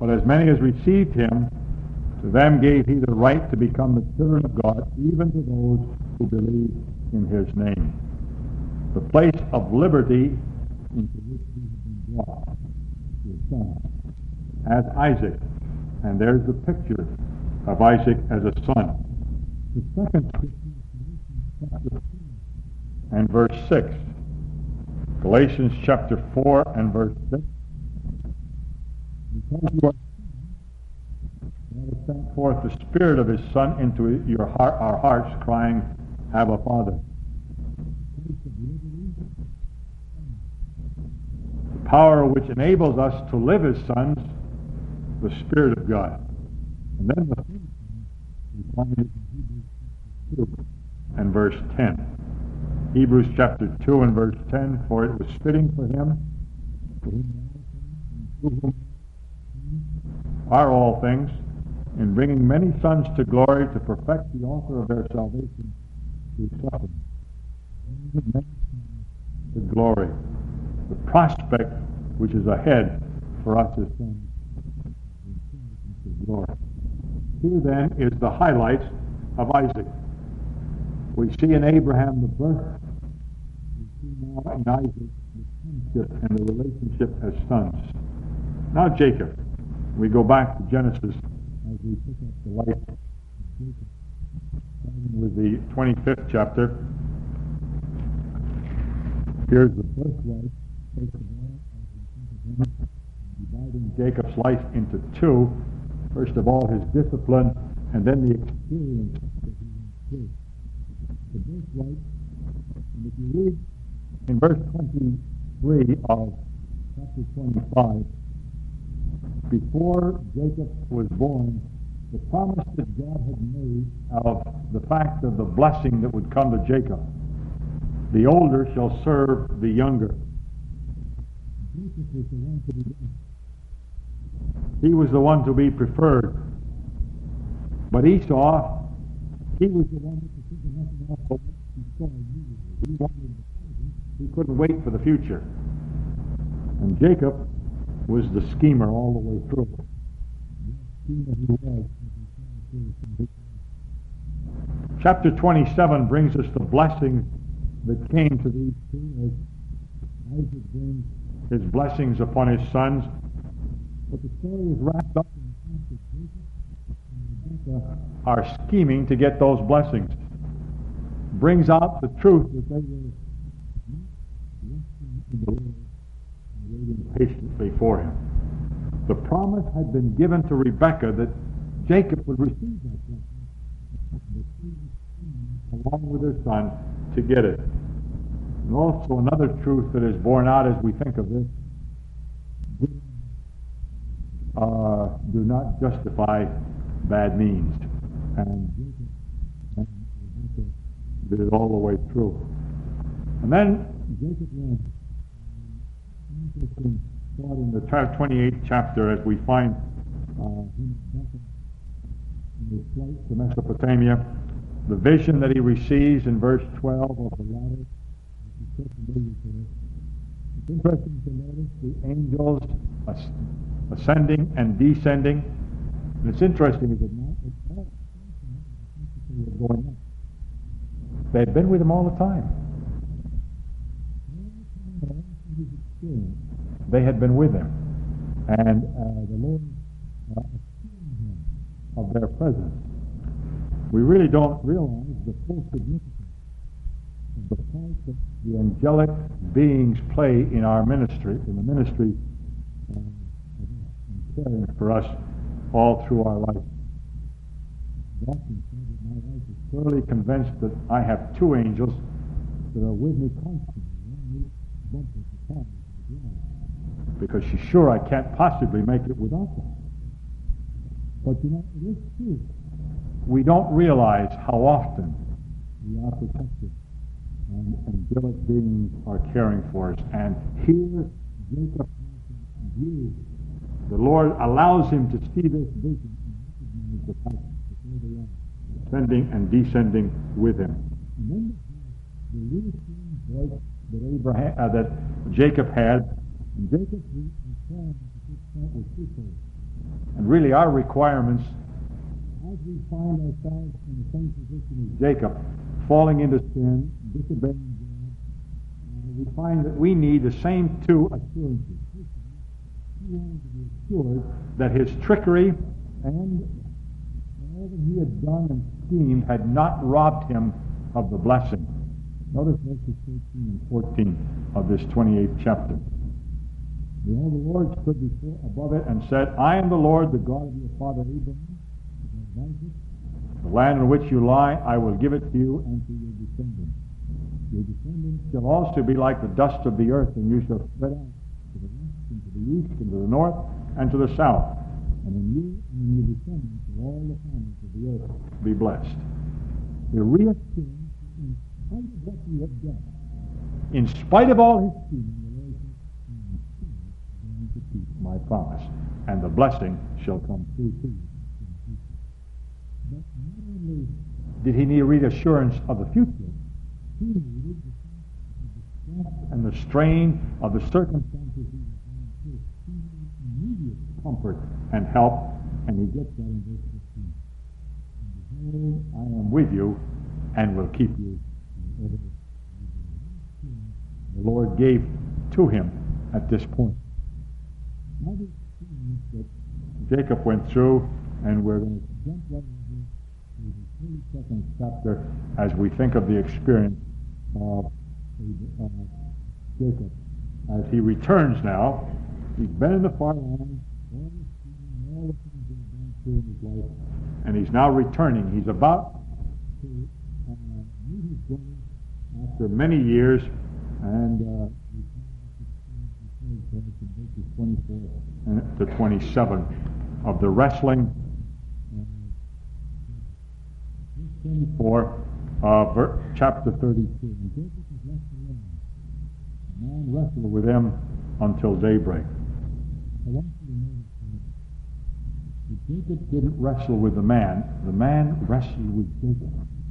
But as many as received him, to them gave he the right to become the children of God, even to those who believe in his name. The place of liberty into which we have been brought to his son, as Isaac. And there's the picture of Isaac as a son. The second scripture is Galatians chapter 4 and verse 6. Galatians chapter 4 and verse 6. Because you are God has sent forth the Spirit of his Son into our hearts, crying, Abba, Father. The power which enables us to live as sons, the Spirit of God. And then the third thing we find it in Hebrews 2 and verse 10. Hebrews chapter 2 and verse 10, for it was fitting for him, to whom are all things, in bringing many sons to glory, to perfect the author of their salvation through suffering. To glory, the prospect which is ahead for us as sons to glory. Here then is the highlights of Isaac. We see in Abraham the birth. We see now in Isaac the sonship and the relationship as sons. Now Jacob. We go back to Genesis as we pick up the life of Jacob, starting with the 25th chapter. Here's the birthright, first of all, as we think of him, dividing Jacob's life into two. First of all, his discipline, and then the experience that he went through. The birthright, and if you read in verse 23 of chapter 25, before Jacob was born, the promise that God had made of the fact of the blessing that would come to Jacob. The older shall serve the younger. Jacob was the one to be blessed. He was the one to be preferred. But Esau, he was the one that could think of nothing else but what he saw immediately. He wanted the present. He couldn't wait for the future. And Jacob was the schemer all the way through. Chapter 27 brings us the blessing that came to these two as Isaac brings his blessings upon his sons. But the story is wrapped up in the fact that Jacob and Rebekah are scheming to get those blessings. Brings out the truth that they were not resting in the Lord, waiting patiently for him. The promise had been given to Rebekah that Jacob would receive that blessing, but she was along with her son to get it. And also another truth that is borne out as we think of this, do not justify bad means. And Jacob and Rebekah did it all the way through. And then Jacob learned interesting thought in the 28th chapter as we find him in his flight to Mesopotamia, the vision that he receives in verse 12 of the ladder, which is so familiar to us. It's interesting to notice the angels ascending and descending. And it's interesting, is it not? It's all they were going up. They had been with him all the time. They had been with him, and the Lord assured him of their presence. We really don't realize the full significance of the part that the angelic beings play in our ministry, in the ministry and caring for us all through our life. Often said that my wife is thoroughly convinced that I have two angels that are with me constantly, one at a time, because she's sure I can't possibly make it without them. But you know, it is true. We don't realize how often we are protected and angelic beings are caring for us. And here, Jacob has a view. The Lord allows him to see this vision and recognize the fact that there they are, ascending and descending with him. And then the reassuring voice that Jacob had, and Jacob's response at this point was twofold. really our requirements, as we find ourselves in the same position as Jacob, falling into sin, disobeying God, we find that we need the same two assurances. He wanted to be assured that his trickery and all that he had done and schemed had not robbed him of the blessing. Notice verses 13 and 14 of this 28th chapter. Behold, the Lord stood above it and said, I am the Lord, the God of your father Abraham. The land on which you lie, I will give it to you and to your descendants. Your descendants shall also be like the dust of the earth, and you shall spread out to the west and to the east and to the north and to the south. And in you and in your descendants shall all the families of the earth be blessed. The reassurance in spite of what you have done, in spite of all his scheming, the Lord said, I am going to keep my promise, and the blessing shall come through to you. But not only did he need reassurance of the future, he needed the stress and the strain of the circumstances he was going through. He needed immediate comfort and help, and he gets that in verse 15. And behold, I am with you and will keep you. The Lord gave to him at this point. Now the experience that Jacob went through, and we're going to jump right over to the 32nd chapter as we think of the experience of Jacob as he returns now. He's been in the far land, all the things that he's gone through in his life, and he's now returning. He's about to meet his brother after many years, and verses 24 to 27 of the wrestling. 24 chapter 32. And Jacob was left alone. The man wrestled with him until daybreak. I want you to notice that Jacob didn't wrestle with the man wrestled with Jacob.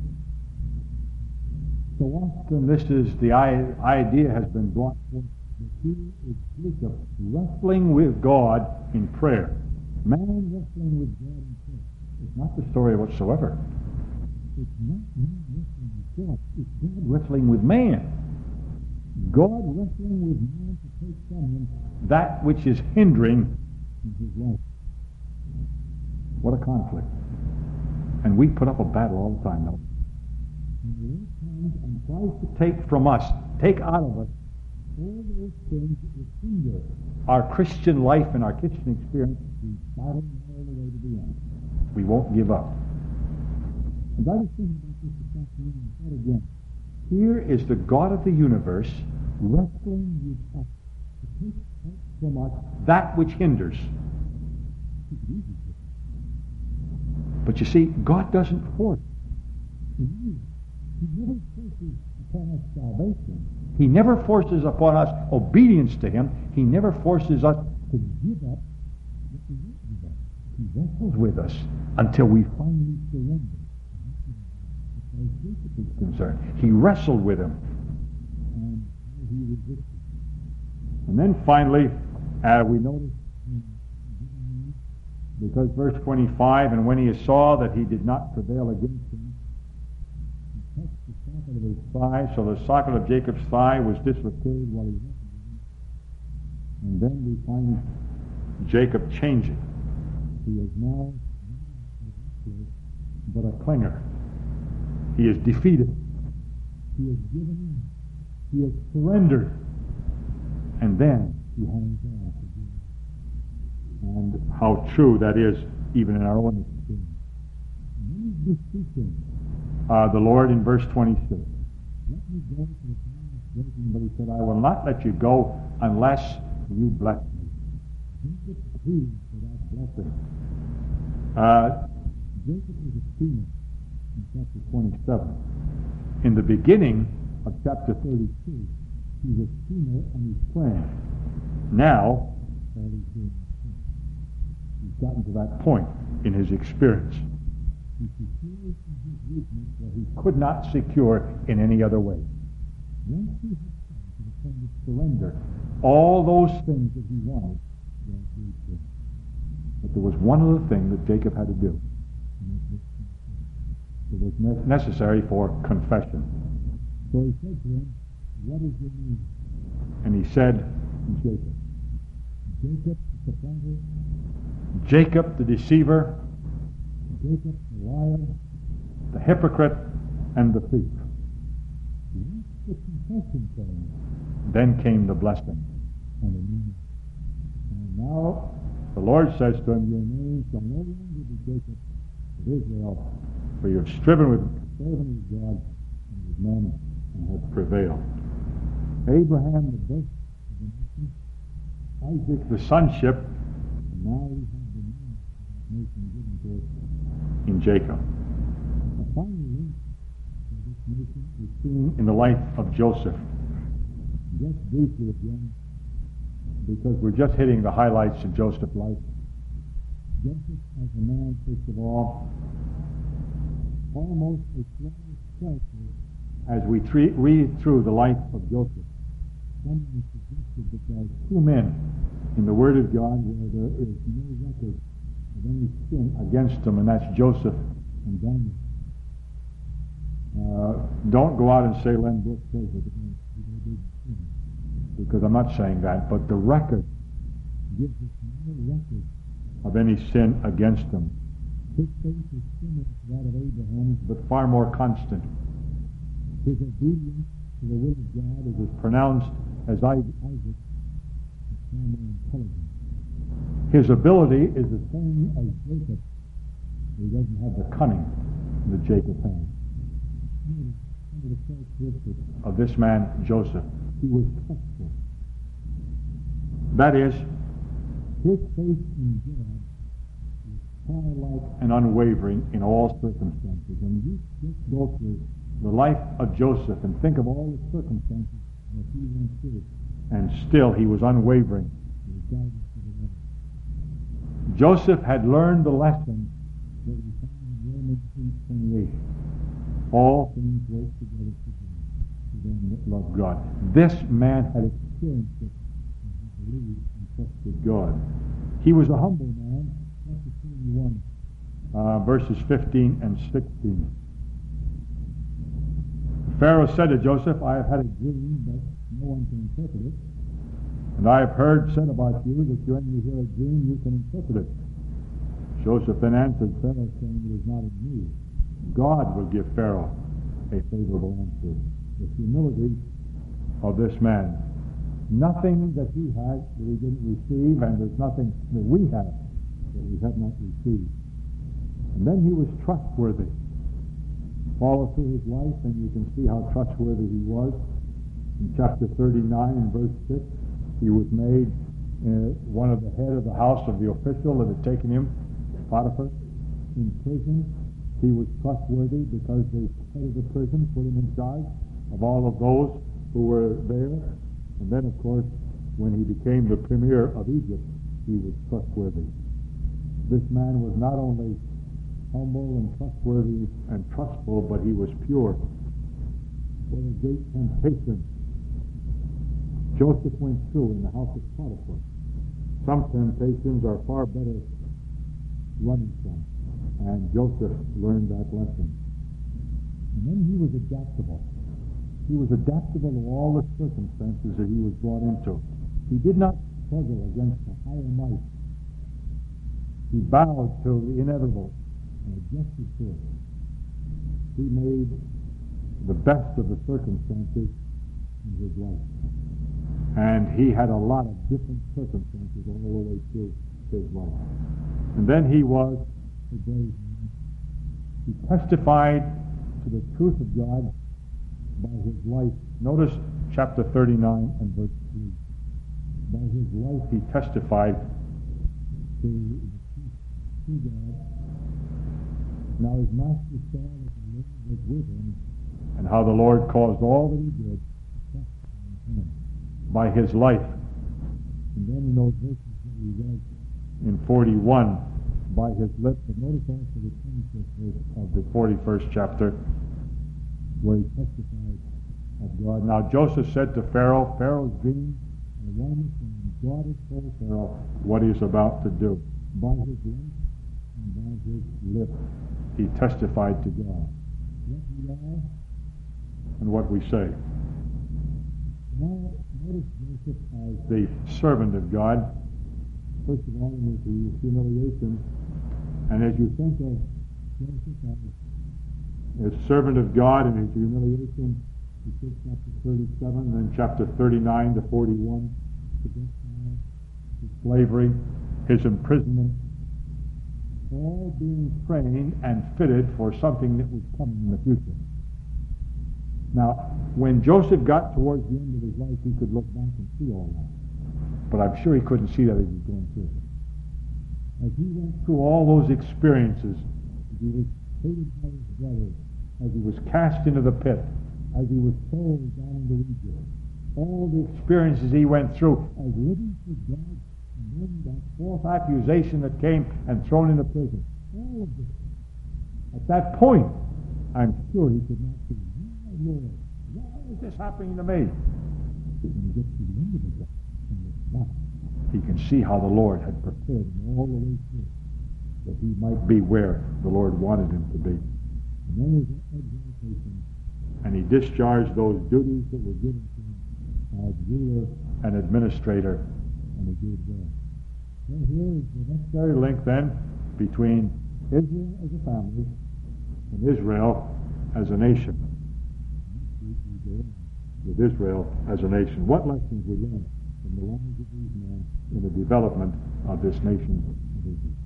So often this is the idea has been brought forth that here is Jacob wrestling with God in prayer. Man wrestling with God in prayer. It's not the story whatsoever. It's not man wrestling with God. It's God wrestling with man. God wrestling with man to take from him that which is hindering in his life. What a conflict. And we put up a battle all the time, though. And the Lord comes and tries to take from us, take out of us, all those things that would hinder our Christian life and our Christian experience. We battle all the way to the end. We won't give up. And I was thinking about this afternoon, and I thought again, here is the God of the universe wrestling with us to take from us that which hinders. But you see, God doesn't force. He never forces upon us salvation. He never forces upon us obedience to Him. He never forces us to give up what we won't give up. He wrestles with us until we finally surrender. As Jacob is concerned, he wrestled with him, and he resisted. And then finally, we notice, because verse 25, and when he saw that he did not prevail against him, he touched the socket of his thigh, so the socket of Jacob's thigh was dislocated while he wrestled with him. And then we find Jacob changing. He is now not a wrestler, but a clinger. He is defeated. He has given in. He has surrendered. And then he hangs on. And how true that is even in our own experience. And then he's beseeching the Lord in verse 26. Let me go to the time of breaking, but he said, I will not let you go unless you bless me. Jacob pleads for that blessing. Jacob is a schemer. In chapter 27. In the beginning of chapter 32, he's a schemer and he's praying. Now, all he's doing is praying. He's gotten to that point in his experience. He secures in his weakness what he could not secure in any other way. Once he has come to the point of surrender, all those things that he wanted, God gave to him. But there was one other thing that Jacob had to do. It was necessary for confession. So he said to him, "What is your name?" And he said, "Jacob." Jacob the supplanter, Jacob the deceiver, Jacob the liar, the hypocrite, and the thief. Once the confession came, then came the blessing. And now the Lord says to him, "Your name shall no longer be Jacob, but Israel, for you have striven with God and with men and have prevailed." Abraham, the birth of the nation, Isaac, the sonship, and now we have the nation given to us in Jacob. The final link for this nation is seen in the life of Joseph. Just briefly again, because we're just hitting the highlights of Joseph's life. Joseph as a man, first of all, almost a flawless character as we read through the life of Joseph. Someone suggested that there are two men in the Word of God where there is no record of any sin against them, and that's Joseph and Daniel. Don't go out and say Len Brooks says it, because I'm not saying that, but the record gives us no record of any sin against them. His faith is similar to that of Abraham's, but far more constant. His obedience to the will of God is as pronounced as Isaac, but far more intelligent. His ability is the same as Jacob. He doesn't have the cunning that Jacob had. Some of the characteristics of this man, Joseph. He was trustful. That is, his faith in God was childlike and unwavering in all circumstances. And you just go through the life of Joseph and think of all the circumstances that he went through, and still he was unwavering in his guidance to the Lord. Joseph had learned the lesson that we find in Romans 8:28. All things work together for good to them that love God. This man had experienced it, and he believed and trusted God. He was a humble man. Chapter 31, verses 15 and 16. Pharaoh said to Joseph, "I have had a dream, but no one can interpret it. And I have heard said about you that when you hear a dream, you can interpret it." Joseph then answered Pharaoh, saying, "It is not in me. God will give Pharaoh a favorable answer." The humility of this man. Nothing that he had that he didn't receive, and there's nothing that we have that we have not received. And then he was trustworthy. Follow through his life, and you can see how trustworthy he was. In chapter 39 and verse 6, he was made one of the head of the house of the official that had taken him, Potiphar, in prison. He was trustworthy because the head of the prison put him in charge of all of those who were there. And then, of course, when he became the premier of Egypt, he was trustworthy. This man was not only humble and trustworthy and trustful, but he was pure. What a great temptation Joseph went through in the house of Potiphar. Some temptations are far better running from, and Joseph learned that lesson. And then he was adaptable. He was adaptable to all the circumstances that he was brought into. He did not struggle against the higher might. He bowed to the inevitable and adjusted to it. He made the best of the circumstances in his life. And he had a lot of different circumstances all the way through his life. And then he was a brave man. He testified to the truth of God by his life. Notice chapter 39 and verse 3. By his life he testified to God. Now his master saw that the Lord was with him, and how the Lord caused all that he did to trust in him by his life. And then in those verses that we read in 41, by his lips, but notice also the 25th verse of the 41st chapter, where he testified of God. Now Joseph said to Pharaoh's dream, and God has told Pharaoh what he is about to do. by his life and by his lips, he testified to God. What we are and what we say. Now, notice Joseph as the servant of God. First of all, in his humiliation. And as you think of Joseph as servant of God in his humiliation, you take chapter 37 and then chapter 39 to 41, his slavery, his imprisonment, all being trained and fitted for something that was coming in the future. Now, when Joseph got towards the end of his life, he could look back and see all that. But I'm sure he couldn't see that as he was going through it. As he went through all those experiences, as he was hated by his brothers, as he was cast into the pit, as he was sold down into Egypt, all the experiences he went through as living for God, and then that false accusation that came and thrown into prison. All of this. At that point, I'm sure he could not see, why, Lord, why is this happening to me? But when he gets to the end of it, and looks back, he can see how the Lord had prepared him all the way through, that he might be where the Lord wanted him to be. And then his exaltation, and he discharged those duties that were given to him as ruler and administrator, and he did well. Well, here is the necessary link then between Israel as a family and Israel as a nation. With Israel as a nation. What lessons we learn from the lives of these men in the development of this nation of Israel?